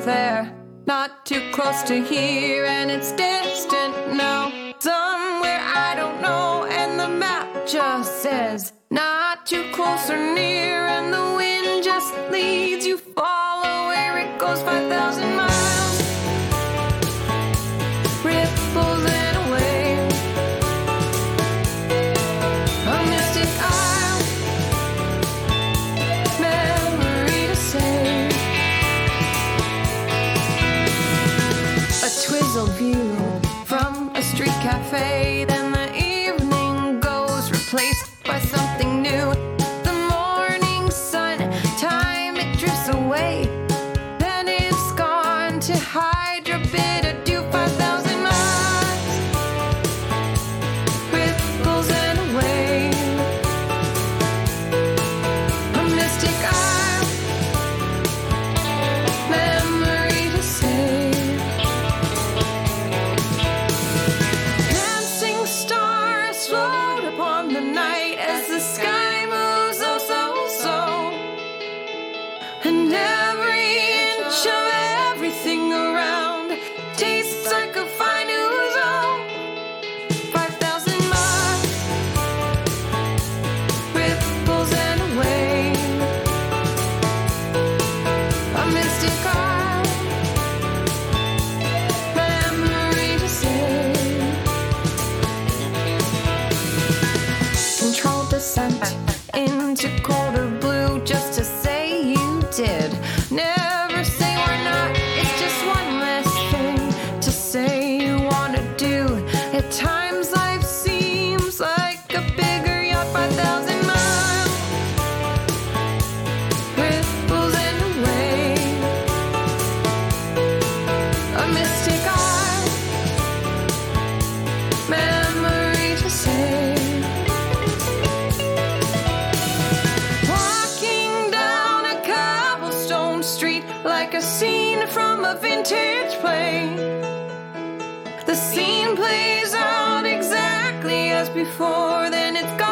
there, not too close to here, and it's distant now, somewhere I don't know, and the map just says not too close or near, and the wind just leads you, follow where it goes, 5,000 miles, ripples in a wave, a mystic isle, memory to save, a twizzled view from a street cafe, then the evening goes replaced by something new. The morning sun, time it drifts away, then it's gone to hide your bitter dew, 5,000 miles, ripples in a wave, a mystic isle, memory to save. Dancing stars float upon the night as the sky moves oh so, and every inch of everything around tastes like a fine ouzo, 5,000 miles, ripples in a wave, a mystic isle, memory to save. Controlled descent into colder blue, just to say you did. Never say we're not, it's just one less thing to say you wanna do. At times life seems like a bigger yacht, 5,000 miles, ripples in a wave, a mystic isle, memory to save. Walking down a cobblestone street like a scene from a vintage play. The scene plays out exactly as before, then it's gone.